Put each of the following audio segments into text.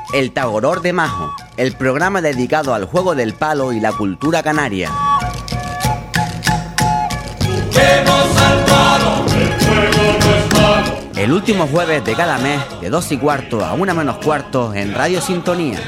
El Tagoror de Majo, el programa dedicado al juego del palo y la cultura canaria. El último jueves de cada mes, de 2:15 a 1:15 en Radio Sintonía.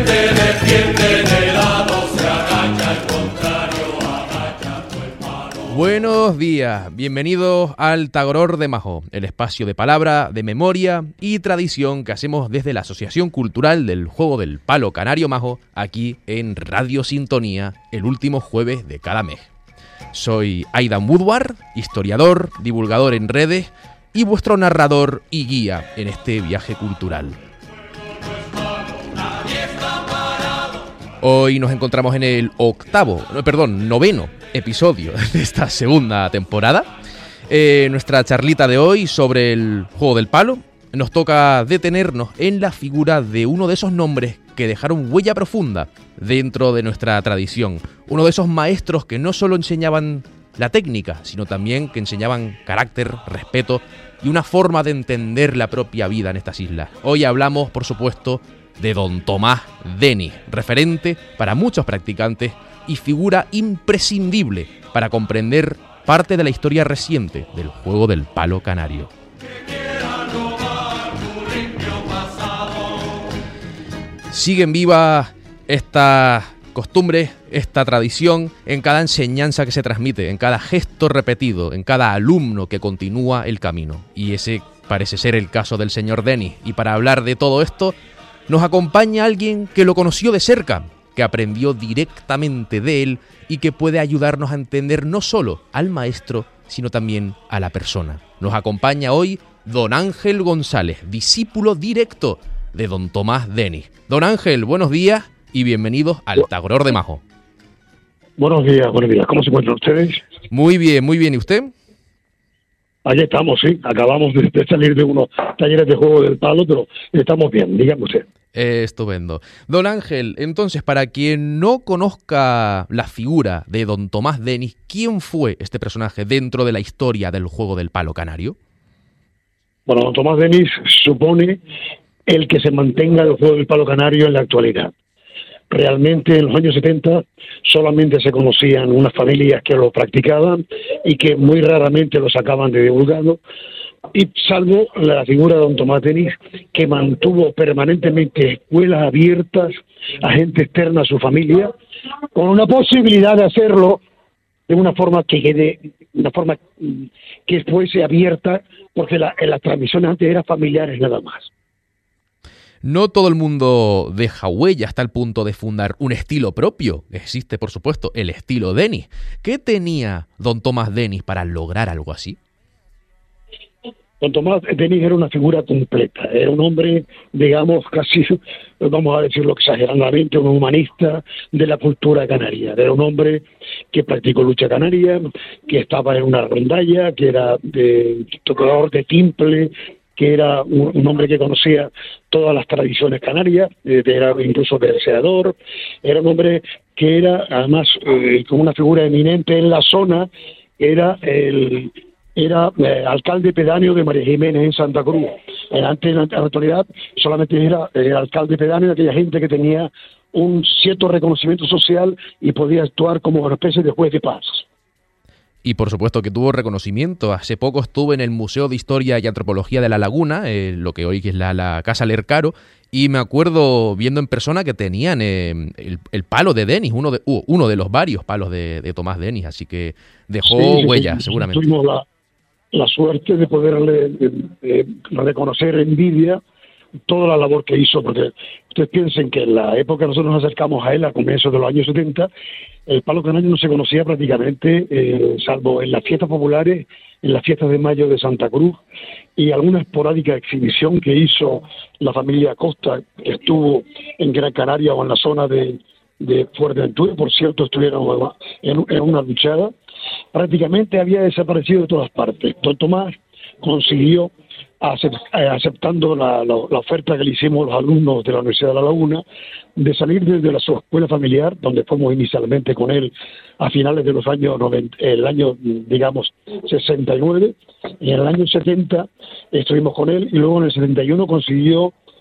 Buenos días, bienvenidos al Tagoror de Majo, el espacio de palabra, de memoria y tradición que hacemos desde la Asociación Cultural del Juego del Palo Canario Majo, aquí en Radio Sintonía, el último jueves de cada mes. Soy Aidan Woodward, historiador, divulgador en redes y vuestro narrador y guía en este viaje cultural. Hoy nos encontramos en el noveno episodio de esta segunda temporada. Nuestra charlita de hoy sobre el juego del palo nos toca detenernos en la figura de uno de esos nombres que dejaron huella profunda dentro de nuestra tradición. Uno de esos maestros que no solo enseñaban la técnica, sino también que enseñaban carácter, respeto y una forma de entender la propia vida en estas islas. Hoy hablamos, por supuesto, de don Tomás Denis, referente para muchos practicantes y figura imprescindible para comprender parte de la historia reciente del juego del palo canario. Siguen vivas estas costumbres, esta tradición en cada enseñanza que se transmite, en cada gesto repetido, en cada alumno que continúa el camino. Y ese parece ser el caso del señor Denis. Y para hablar de todo esto, nos acompaña alguien que lo conoció de cerca, que aprendió directamente de él y que puede ayudarnos a entender no solo al maestro, sino también a la persona. Nos acompaña hoy don Ángel González, discípulo directo de don Tomás Denis. Don Ángel, buenos días y bienvenidos al Tagoror de Majo. Buenos días. ¿Cómo se encuentran ustedes? Muy bien. ¿Y usted? Allí estamos, sí. Acabamos de salir de unos talleres de juego del palo, pero estamos bien, dígame usted. Estupendo. Don Ángel, entonces, para quien no conozca la figura de don Tomás Denis, ¿quién fue este personaje dentro de la historia del juego del palo canario? Bueno, don Tomás Denis supone el que se mantenga el juego del palo canario en la actualidad. Realmente en los años 70 solamente se conocían unas familias que lo practicaban y que muy raramente lo sacaban de divulgado, y salvo la figura de don Tomás Denis, que mantuvo permanentemente escuelas abiertas a gente externa a su familia, con una posibilidad de hacerlo de una forma que fuese abierta, porque las transmisiones antes eran familiares nada más. No todo el mundo deja huella hasta el punto de fundar un estilo propio. Existe, por supuesto, el estilo Denis. ¿Qué tenía don Tomás Denis para lograr algo así? Don Tomás Denis era una figura completa. Era un hombre, digamos, casi, vamos a decirlo exageradamente, un humanista de la cultura canaria. Era un hombre que practicó lucha canaria, que estaba en una rondalla, que era tocador de timple, que era un hombre que conocía todas las tradiciones canarias, era incluso verseador, era un hombre que era además como una figura eminente en la zona, era alcalde pedáneo de María Jiménez en Santa Cruz. Antes, en la actualidad, solamente era alcalde pedáneo de aquella gente que tenía un cierto reconocimiento social y podía actuar como una especie de juez de paz. Y por supuesto que tuvo reconocimiento. Hace poco estuve en el Museo de Historia y Antropología de La Laguna, lo que hoy es la Casa Lercaro, y me acuerdo viendo en persona que tenían el palo de Denis, uno de los varios palos de Tomás Denis, así que dejó huella, seguramente. Tuvimos la suerte de poderle reconocer en vida toda la labor que hizo, porque ustedes piensen que en la época que nosotros nos acercamos a él, a comienzos de los años 70, el palo canario no se conocía prácticamente, salvo en las fiestas populares, en las fiestas de mayo de Santa Cruz, y alguna esporádica exhibición que hizo la familia Costa, que estuvo en Gran Canaria o en la zona de Fuerteventura. Por cierto, estuvieron en una luchada. Prácticamente había desaparecido de todas partes. Don Tomás consiguió, aceptando la oferta que le hicimos los alumnos de la Universidad de La Laguna, de salir desde la su escuela familiar, donde fuimos inicialmente con él a finales de los años 90, el año, digamos, 69, y en el año 70 estuvimos con él, y luego en el 71 consiguió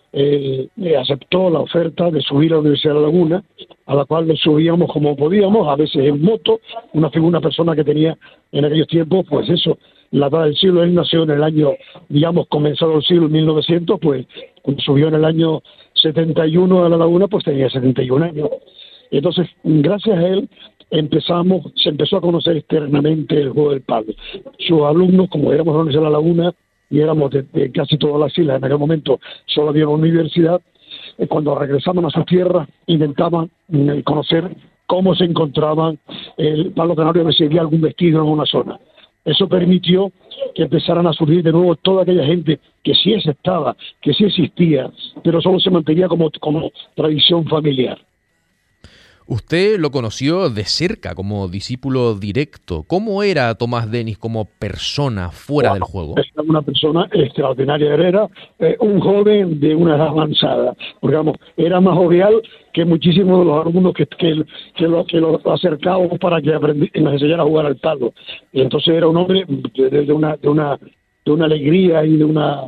aceptó la oferta de subir a la Universidad de La Laguna, a la cual nos subíamos como podíamos, a veces en moto, una persona que tenía en aquellos tiempos, pues eso, la edad del siglo. Él nació en el año, digamos, comenzado el siglo 1900, pues cuando subió en el año 71 a La Laguna, pues tenía 71 años. Entonces, gracias a él, se empezó a conocer externamente el juego del palo. Sus alumnos, como éramos de la Universidad de La Laguna, y éramos de casi todas las islas, en aquel momento solo había una universidad, cuando regresaban a sus tierras, intentaban conocer cómo se encontraban el palo canario, si había algún vestigio en una zona. Eso permitió que empezaran a surgir de nuevo toda aquella gente que sí estaba, que sí existía, pero solo se mantenía como tradición familiar. Usted lo conoció de cerca como discípulo directo. ¿Cómo era Tomás Denis como persona fuera del juego? Era una persona extraordinaria, era un joven de una edad avanzada, porque vamos, era más jovial que muchísimos de los alumnos que lo acercábamos para que nos enseñara a jugar al palo. Y entonces era un hombre de una alegría y de una,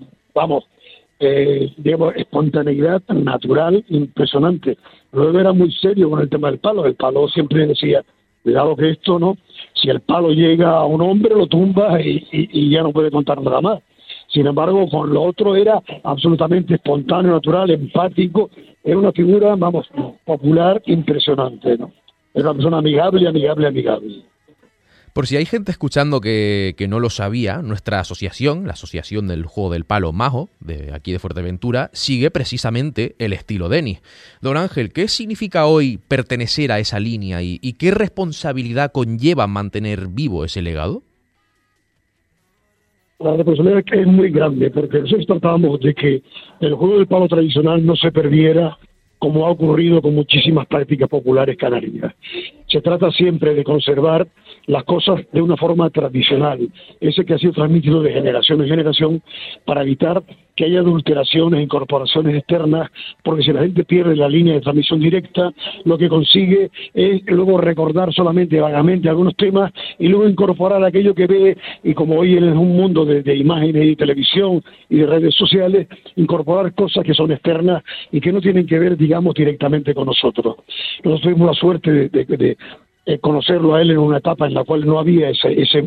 digamos, espontaneidad natural impresionante. Luego era muy serio con el tema del palo. El palo siempre decía, cuidado que esto, ¿no? Si el palo llega a un hombre, lo tumba y ya no puede contar nada más. Sin embargo, con lo otro era absolutamente espontáneo, natural, empático. Era una figura, popular, impresionante, ¿no? Era una persona amigable. Por si hay gente escuchando que no lo sabía, nuestra asociación, la Asociación del Juego del Palo Majo, de aquí de Fuerteventura, sigue precisamente el estilo Denis. Don Ángel, ¿qué significa hoy pertenecer a esa línea y qué responsabilidad conlleva mantener vivo ese legado? La responsabilidad es muy grande, porque nosotros tratábamos de que el juego del palo tradicional no se perdiera, como ha ocurrido con muchísimas prácticas populares canarias. Se trata siempre de conservar las cosas de una forma tradicional, ese que ha sido transmitido de generación en generación, para evitar que haya adulteraciones, incorporaciones externas, porque si la gente pierde la línea de transmisión directa, lo que consigue es luego recordar solamente vagamente algunos temas y luego incorporar aquello que ve, y como hoy es un mundo de imágenes y televisión y de redes sociales, incorporar cosas que son externas y que no tienen que ver, digamos, directamente con nosotros. Nosotros tuvimos la suerte de conocerlo a él en una etapa en la cual no había esa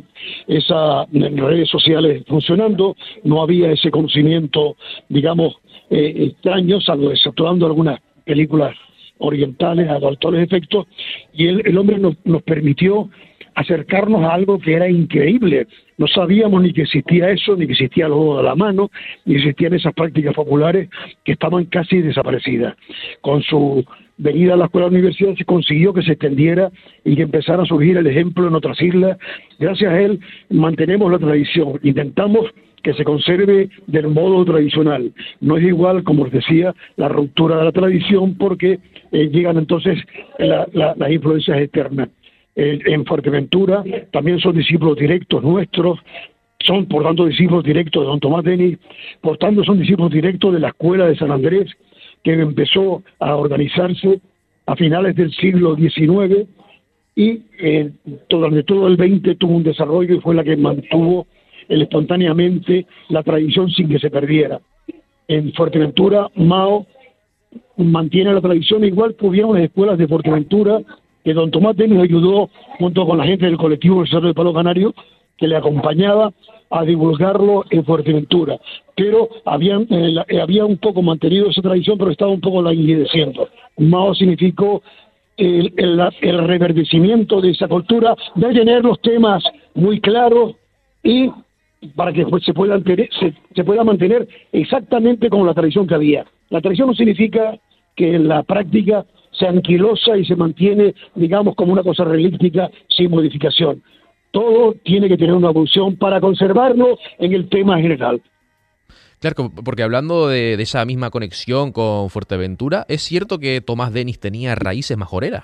redes sociales funcionando, no había ese conocimiento, digamos, extraño, exceptuando algunas películas orientales, a actuales efectos, y el hombre nos permitió acercarnos a algo que era increíble. No sabíamos ni que existía eso, ni que existía el juego de la mano, ni existían esas prácticas populares que estaban casi desaparecidas. Con su venida a la escuela de la universidad se consiguió que se extendiera y que empezara a surgir el ejemplo en otras islas. Gracias a él mantenemos la tradición, intentamos que se conserve del modo tradicional. No es igual, como les decía, la ruptura de la tradición, porque llegan entonces las influencias externas. En Fuerteventura también son discípulos directos nuestros, son por tanto discípulos directos de don Tomás Denis, por tanto son discípulos directos de la Escuela de San Andrés, que empezó a organizarse a finales del siglo XIX y durante todo el XX tuvo un desarrollo y fue la que mantuvo espontáneamente la tradición sin que se perdiera. En Fuerteventura, Mao mantiene la tradición, igual que hubieron las escuelas de Fuerteventura, que don Tomás Denis ayudó junto con la gente del colectivo del Cerro del Palo Canario, que le acompañaba a divulgarlo en Fuerteventura. Pero había un poco mantenido esa tradición, pero estaba un poco languideciendo. Mao significó el reverdecimiento de esa cultura, de tener los temas muy claros y para que se pueda mantener exactamente como la tradición que había. La tradición no significa que la práctica se anquilosa y se mantiene, digamos, como una cosa relíptica sin modificación. Todo tiene que tener una evolución para conservarlo en el tema general. Claro, porque hablando de esa misma conexión con Fuerteventura, ¿es cierto que Tomás Denis tenía raíces majoreras?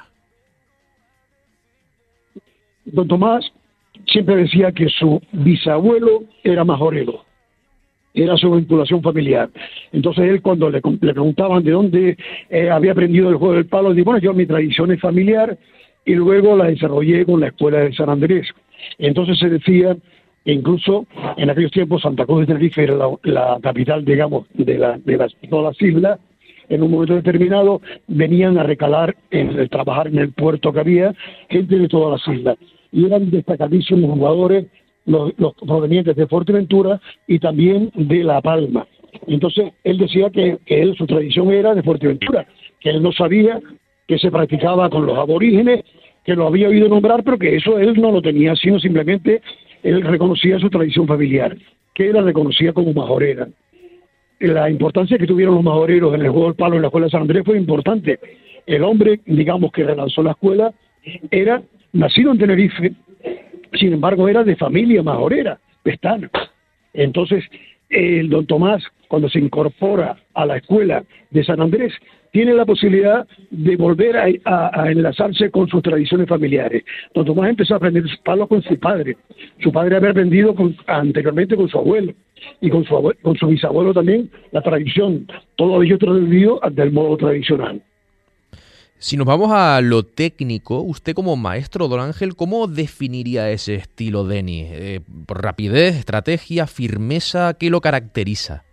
Don Tomás siempre decía que su bisabuelo era majorero. Era su vinculación familiar. Entonces él, cuando le preguntaban de dónde había aprendido el juego del palo, dijo, bueno, yo mi tradición es familiar y luego la desarrollé con la escuela de San Andrés. Entonces se decía E incluso en aquellos tiempos Santa Cruz de Tenerife era la capital, digamos, de todas las islas. En un momento determinado venían a recalar, trabajar en el puerto que había, gente de todas las islas. Y eran destacadísimos jugadores, los provenientes de Fuerteventura y también de La Palma. Entonces él decía que su tradición era de Fuerteventura, que él no sabía que se practicaba con los aborígenes, que lo había oído nombrar, pero que eso él no lo tenía, sino simplemente él reconocía su tradición familiar, que era reconocida como majorera. La importancia que tuvieron los majoreros en el juego del palo en la escuela de San Andrés fue importante. El hombre, digamos, que relanzó la escuela, era nacido en Tenerife, sin embargo era de familia majorera, pestana. Entonces, el don Tomás, cuando se incorpora a la escuela de San Andrés, tiene la posibilidad de volver a enlazarse con sus tradiciones familiares. Don Tomás empezó a aprender palos con su padre. Su padre había aprendido anteriormente con su abuelo, y con su bisabuelo también, la tradición. Todo ello traducido del modo tradicional. Si nos vamos a lo técnico, usted como maestro, don Ángel, ¿cómo definiría ese estilo Denis? ¿Por rapidez, estrategia, firmeza? ¿Qué lo caracteriza?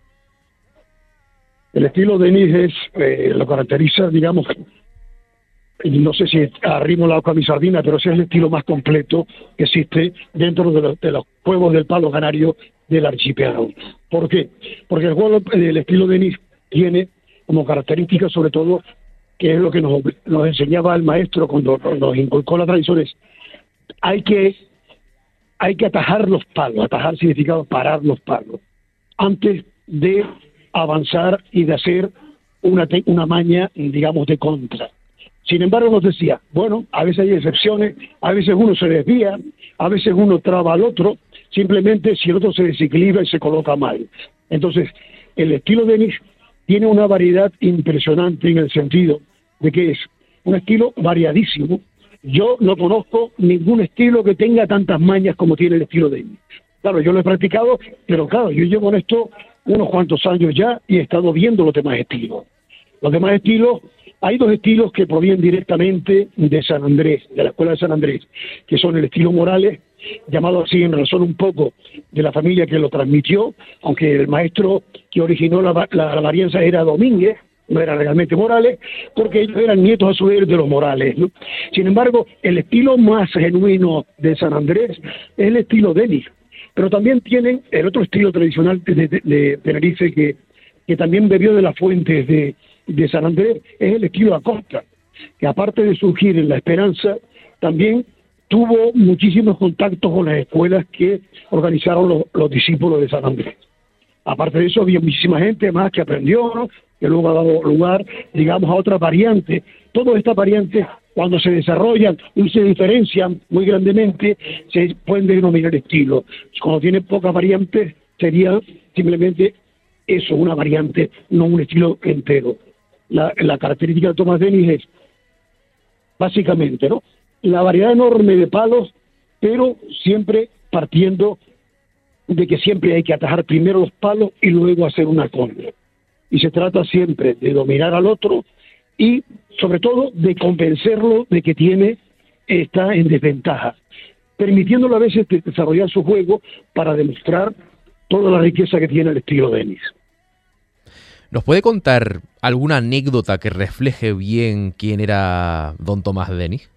El estilo Denis lo caracteriza, digamos, no sé si arrimo la oca a mi sardina, pero ese es el estilo más completo que existe dentro de los juegos del palo canario del archipiélago. ¿Por qué? Porque el estilo Denis tiene como característica, sobre todo, que es lo que nos enseñaba el maestro cuando nos inculcó las tradiciones, hay que atajar los palos. Atajar significa parar los palos antes de avanzar y de hacer una maña, digamos, de contra. Sin embargo, nos decía, bueno, a veces hay excepciones, a veces uno se desvía, a veces uno traba al otro, simplemente si el otro se desequilibra y se coloca mal. Entonces, el estilo Denis tiene una variedad impresionante en el sentido de que es un estilo variadísimo. Yo no conozco ningún estilo que tenga tantas mañas como tiene el estilo Denis. Claro, yo lo he practicado, pero claro, yo llevo en esto unos cuantos años ya y he estado viendo los demás estilos. Los demás estilos, hay dos estilos que provienen directamente de San Andrés, de la escuela de San Andrés, que son el estilo Morales, llamado así en razón un poco de la familia que lo transmitió, aunque el maestro que originó la varianza era Domínguez, no era realmente Morales, porque ellos eran nietos a su vez de los Morales, ¿no? Sin embargo, el estilo más genuino de San Andrés es el estilo Denis, pero también tienen el otro estilo tradicional de Tenerife que también bebió de las fuentes de San Andrés, es el estilo Acosta, que aparte de surgir en La Esperanza, también tuvo muchísimos contactos con las escuelas que organizaron los discípulos de San Andrés. Aparte de eso, había muchísima gente más que aprendió, ¿no?, que luego ha dado lugar, digamos, a otras variantes. Todas estas variantes, cuando se desarrollan y se diferencian muy grandemente, se pueden denominar estilo. Cuando tiene pocas variantes, sería simplemente eso, una variante, no un estilo entero. La característica de Tomás Denis es, básicamente, ¿no?, la variedad enorme de palos, pero siempre partiendo de que siempre hay que atajar primero los palos y luego hacer una contra. Y se trata siempre de dominar al otro y, sobre todo, de convencerlo de que está en desventaja, permitiéndole a veces desarrollar su juego para demostrar toda la riqueza que tiene el estilo Denis. ¿Nos puede contar alguna anécdota que refleje bien quién era don Tomás Denis?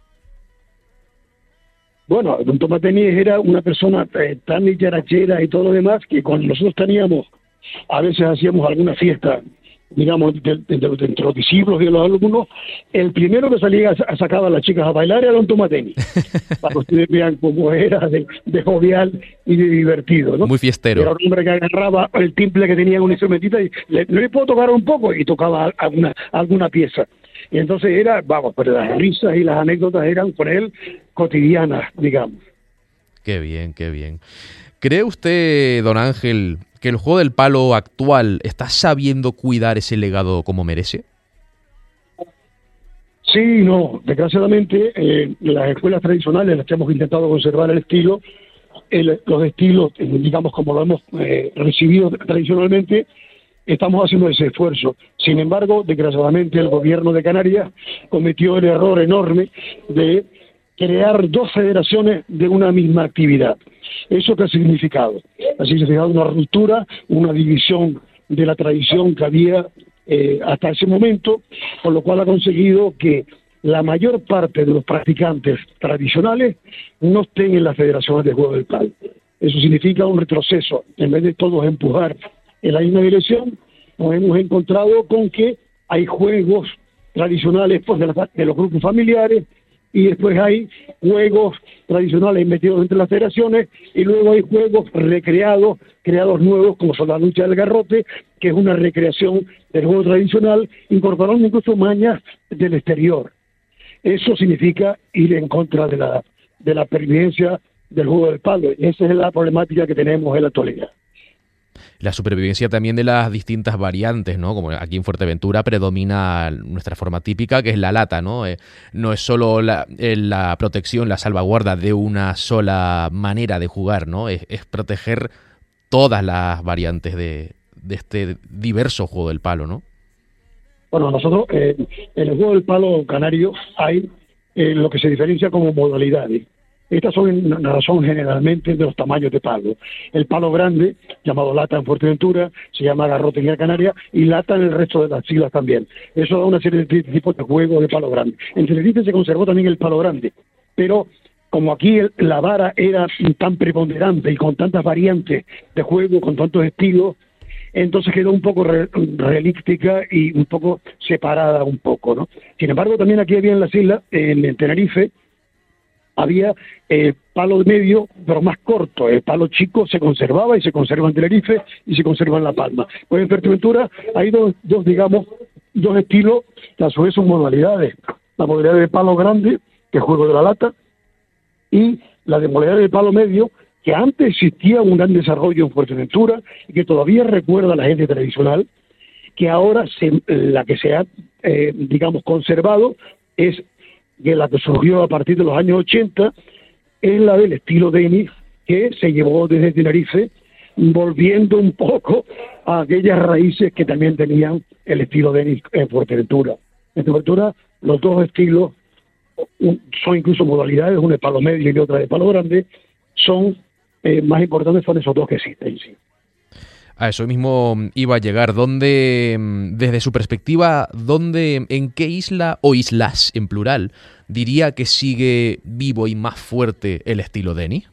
Bueno, don Tomás Denis era una persona tan dicharachera y todo lo demás que cuando nosotros a veces hacíamos alguna fiesta, digamos, entre los discípulos y los alumnos, el primero que salía a sacar a las chicas a bailar era don Tomás Denis, para que ustedes vean cómo era de jovial y de divertido, ¿no? Muy fiestero. Era un hombre que agarraba el timple que tenía un instrumentito y no le puedo tocar un poco, y tocaba alguna pieza. Y entonces pero las risas y las anécdotas eran con él cotidianas, digamos. Qué bien, qué bien. ¿Cree usted, don Ángel, que el juego del palo actual está sabiendo cuidar ese legado como merece? Sí, no. Desgraciadamente, las escuelas tradicionales, las que hemos intentado conservar el estilo, los estilos, digamos, como lo hemos recibido tradicionalmente, estamos haciendo ese esfuerzo. Sin embargo, desgraciadamente, el gobierno de Canarias cometió el error enorme de crear dos federaciones de una misma actividad. ¿Eso qué ha significado? Ha significado una ruptura, una división de la tradición que había hasta ese momento, con lo cual ha conseguido que la mayor parte de los practicantes tradicionales no estén en las federaciones de juego del palo. Eso significa un retroceso. En vez de todos empujar en la misma dirección, nos hemos encontrado con que hay juegos tradicionales pues, de los grupos familiares, y después hay juegos tradicionales metidos entre las federaciones, y luego hay juegos recreados, creados nuevos, como son la lucha del garrote, que es una recreación del juego tradicional, incorporando incluso mañas del exterior. Eso significa ir en contra de la pervivencia del juego del palo, y esa es la problemática que tenemos en la actualidad. La supervivencia también de las distintas variantes, ¿no? Como aquí en Fuerteventura predomina nuestra forma típica, que es la lata, ¿no? No es solo la protección, la salvaguarda de una sola manera de jugar, ¿no? Es proteger todas las variantes de este diverso juego del palo, ¿no? Bueno, nosotros en el juego del palo canario hay lo que se diferencia como modalidades. Estas son generalmente de los tamaños de palo. El palo grande, llamado lata en Fuerteventura, se llama garrote en Gran Canaria, y lata en el resto de las islas también. Eso da una serie de tipos de juegos de palo grande. En Tenerife se conservó también el palo grande, pero como aquí la vara era tan preponderante y con tantas variantes de juego, con tantos estilos, entonces quedó un poco relíctica y un poco separada un poco, ¿no? Sin embargo, también aquí había en las islas, en Tenerife, había palo de medio, pero más corto. El palo chico se conservaba y se conserva en Tenerife y se conserva en La Palma. Pues en Fuerteventura hay dos estilos que a su vez son modalidades. La modalidad de palo grande, que es juego de la lata, y la de modalidad de palo medio, que antes existía un gran desarrollo en Fuerteventura y que todavía recuerda a la gente tradicional, que ahora la que se ha, conservado es que la que surgió a partir de los años 80 es la del estilo Denis, que se llevó desde Tenerife, volviendo un poco a aquellas raíces que también tenían el estilo Denis en Fuerteventura. En Fuerteventura los dos estilos son incluso modalidades, una de palo medio y otra de palo grande, son más importantes, son esos dos que existen, sí. A eso mismo iba a llegar. ¿Dónde, desde su perspectiva, en qué isla o islas en plural diría que sigue vivo y más fuerte el estilo Denis?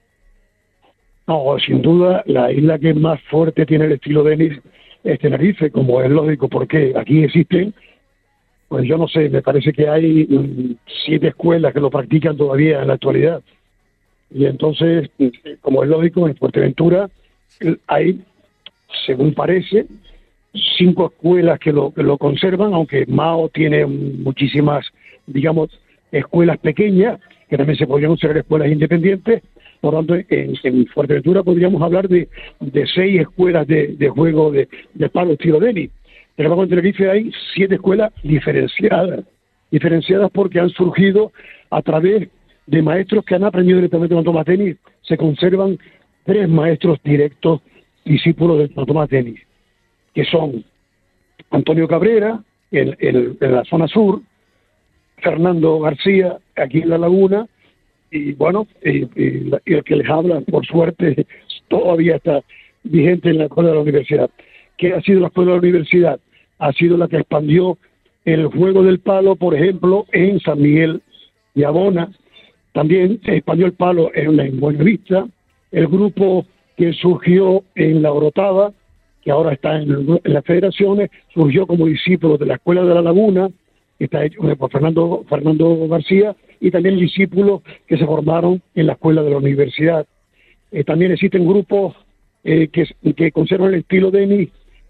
No, sin duda la isla que más fuerte tiene el estilo Denis es Tenerife, como es lógico, porque aquí existen, pues yo no sé, me parece que hay 7 escuelas que lo practican todavía en la actualidad. Y entonces, como es lógico, en Fuerteventura hay, según parece, 5 escuelas que lo conservan, aunque Mao tiene muchísimas, escuelas pequeñas, que también se podrían ser escuelas independientes. Por lo tanto, en Fuerteventura podríamos hablar de 6 escuelas de juego de palo estilo Denis. Pero en Tenerife hay 7 escuelas diferenciadas porque han surgido a través de maestros que han aprendido directamente con Tomás Denis. Se conservan 3 maestros directos discípulos de Tomás Denis, que son Antonio Cabrera en la zona sur, Fernando García aquí en La Laguna, y bueno, y el que les habla, por suerte, todavía está vigente en la escuela de la universidad. ¿Qué ha sido la escuela de la universidad? Ha sido la que expandió el juego del palo, por ejemplo, en San Miguel y Abona. También se expandió el palo en Buenavista. El grupo que surgió en La Orotava, que ahora está en las federaciones, surgió como discípulo de la Escuela de La Laguna, que está hecho por Fernando García, y también discípulos que se formaron en la Escuela de la Universidad. También existen grupos que conservan el estilo Denis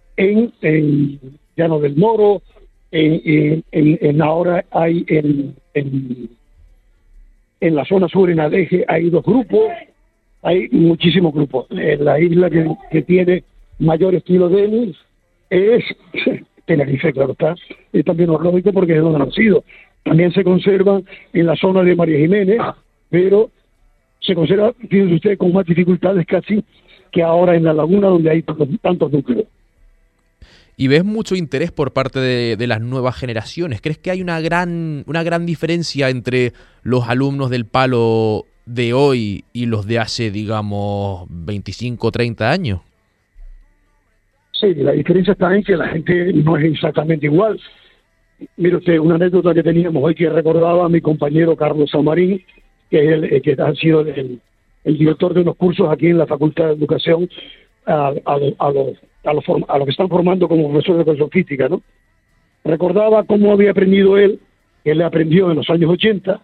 en Llano del Moro, ahora hay en la zona sur, en Adeje, hay 2 grupos. Hay muchísimos grupos. La isla que tiene mayor estilo Denis es Tenerife, claro está. Es también lógico porque es donde han nacido. También se conservan en la zona de María Jiménez, pero se conserva, fíjense ustedes, con más dificultades casi que ahora en La Laguna, donde hay tantos núcleos. ¿Y ves mucho interés por parte de las nuevas generaciones? ¿Crees que hay una gran diferencia entre los alumnos del Palo de hoy y los de hace, digamos, 25 o 30 años? Sí, la diferencia está en que la gente no es exactamente igual. Mire usted, una anécdota que teníamos hoy que recordaba a mi compañero Carlos Samarín, que es que ha sido el director de unos cursos aquí en la Facultad de Educación a los que están formando como profesores de educación física, ¿no? Recordaba cómo había aprendido él aprendió en los años 80,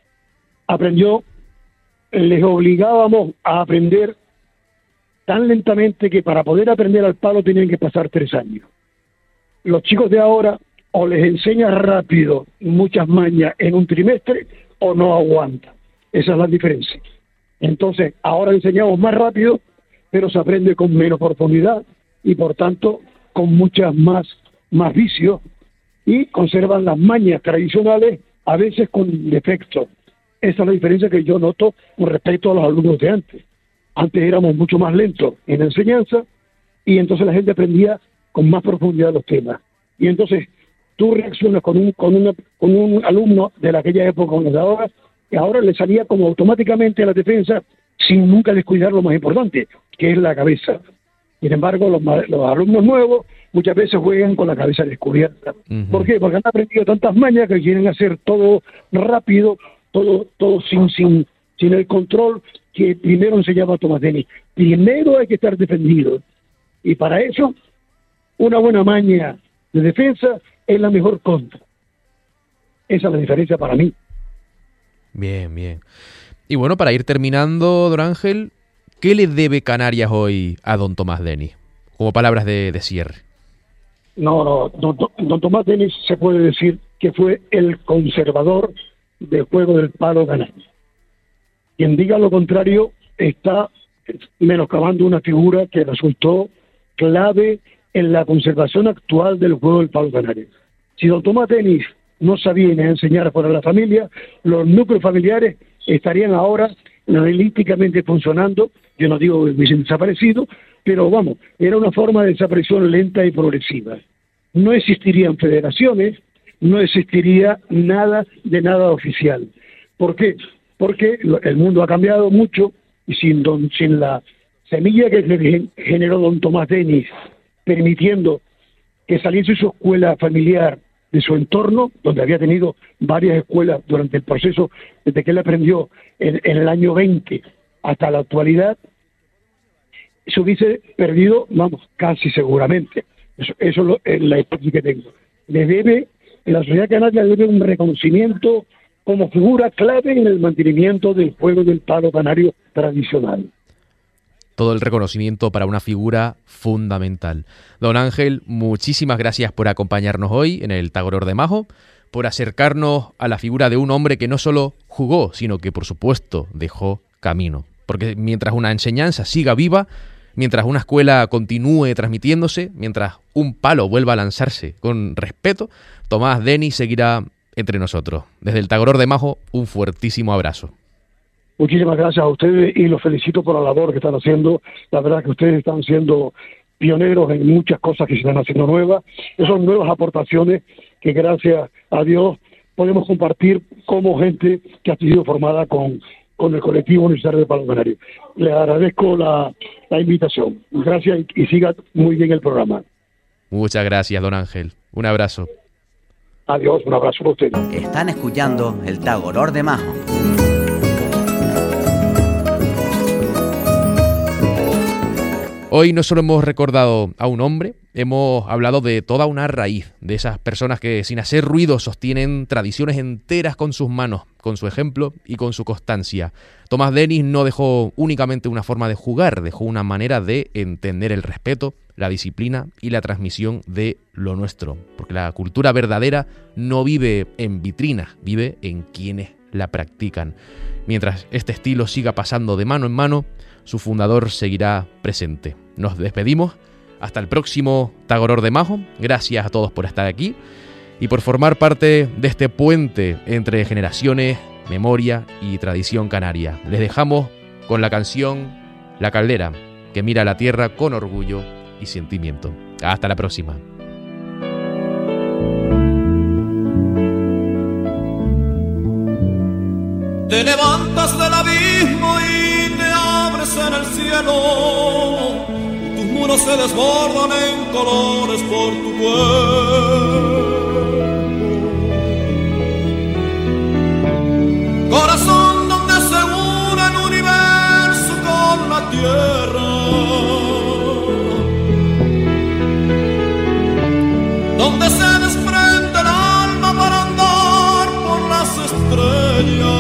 les obligábamos a aprender tan lentamente que para poder aprender al palo tenían que pasar 3 años. Los chicos de ahora o les enseñan rápido muchas mañas en un trimestre o no aguantan. Esa es la diferencia. Entonces, ahora enseñamos más rápido, pero se aprende con menos profundidad y por tanto con muchas más vicios, y conservan las mañas tradicionales a veces con defectos. Esa es la diferencia que yo noto con respecto a los alumnos de antes. Antes éramos mucho más lentos en la enseñanza y entonces la gente aprendía con más profundidad los temas. Y entonces tú reaccionas con un alumno de aquella época con el de ahora, que ahora le salía como automáticamente a la defensa sin nunca descuidar lo más importante, que es la cabeza. Sin embargo, los alumnos nuevos muchas veces juegan con la cabeza descubierta. Uh-huh. ¿Por qué? Porque han aprendido tantas mañas que quieren hacer todo rápido, todo sin el control que primero enseñaba Tomás Denis. Primero hay que estar defendido. Y para eso, una buena maña de defensa es la mejor contra. Esa es la diferencia para mí. Bien, bien. Y bueno, para ir terminando, don Ángel, ¿qué le debe Canarias hoy a don Tomás Denis? Como palabras de cierre. No, don Tomás Denis se puede decir que fue el conservador del juego del palo canario. Quien diga lo contrario está menoscabando una figura que resultó clave en la conservación actual del juego del palo canario. Si don Tomás Denis no sabía ni enseñar fuera de la familia, los núcleos familiares estarían ahora analíticamente funcionando. Yo no digo que hubiesen desaparecido, pero vamos, era una forma de desaparición lenta y progresiva. No existirían federaciones, no existiría nada oficial. ¿Por qué? Porque el mundo ha cambiado mucho y sin la semilla que le generó don Tomás Denis, permitiendo que saliese su escuela familiar de su entorno, donde había tenido varias escuelas durante el proceso, desde que él aprendió en el año 20 hasta la actualidad, se hubiese perdido, casi seguramente. Eso es la hipótesis que tengo. La sociedad canaria le debe un reconocimiento como figura clave en el mantenimiento del juego del palo canario tradicional. Todo el reconocimiento para una figura fundamental. Don Ángel, muchísimas gracias por acompañarnos hoy en el Tagoror de Majo, por acercarnos a la figura de un hombre que no solo jugó, sino que por supuesto dejó camino. Porque mientras una enseñanza siga viva, mientras una escuela continúe transmitiéndose, mientras un palo vuelva a lanzarse con respeto, Tomás Denis seguirá entre nosotros. Desde el Tagoror de Majo, un fuertísimo abrazo. Muchísimas gracias a ustedes y los felicito por la labor que están haciendo. La verdad que ustedes están siendo pioneros en muchas cosas que se están haciendo nuevas. Esas son nuevas aportaciones que gracias a Dios podemos compartir como gente que ha sido formada con el colectivo universitario de Palo Canario. Les agradezco la invitación. Gracias y siga muy bien el programa. Muchas gracias, don Ángel. Un abrazo. Adiós, un abrazo para ustedes. Están escuchando el Tagoror de Majo. Hoy no solo hemos recordado a un hombre, hemos hablado de toda una raíz, de esas personas que sin hacer ruido sostienen tradiciones enteras con sus manos, con su ejemplo y con su constancia. Tomás Denis no dejó únicamente una forma de jugar, dejó una manera de entender el respeto, la disciplina y la transmisión de lo nuestro, porque la cultura verdadera no vive en vitrinas, vive en quienes la practican. Mientras este estilo siga pasando de mano en mano, su fundador seguirá presente. Nos despedimos. Hasta el próximo Tagoror de Majo. Gracias a todos por estar aquí y por formar parte de este puente entre generaciones, memoria y tradición canaria. Les dejamos con la canción La Caldera, que mira a la tierra con orgullo y sentimiento. Hasta la próxima. Te levantas del abismo y te abres en el cielo. Tus muros se desbordan en colores por tu cuerpo. Corazón donde se une el universo con la tierra, donde se desprende el alma para andar por las estrellas.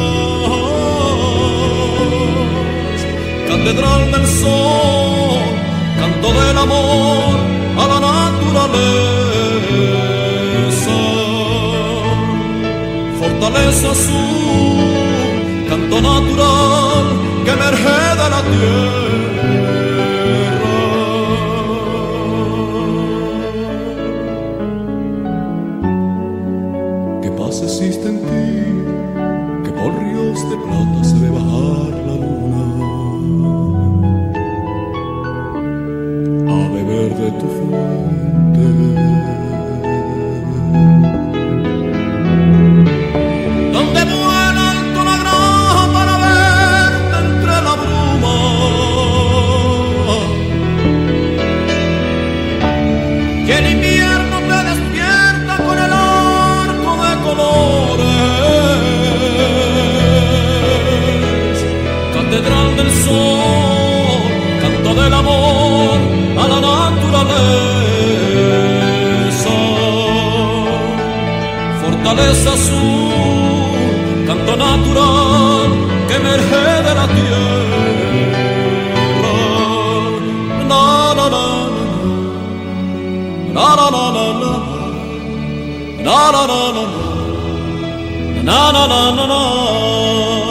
Catedral del sol, canto del amor a la naturaleza. Fortaleza azul, canto natural que emerge de la tierra. ¿Qué paz existe en ti? Que por ríos de plata se ve bajar la luna a beber de tu fuente. Donde vuela alto la granja para verte entre la bruma. Que el invierno te despierta con el arco de colores. Catedral del sol, canto del amor a la naturaleza. Fortaleza azul, canto natural que emerge de la tierra. Na na na na na na na na na na na na na na na na.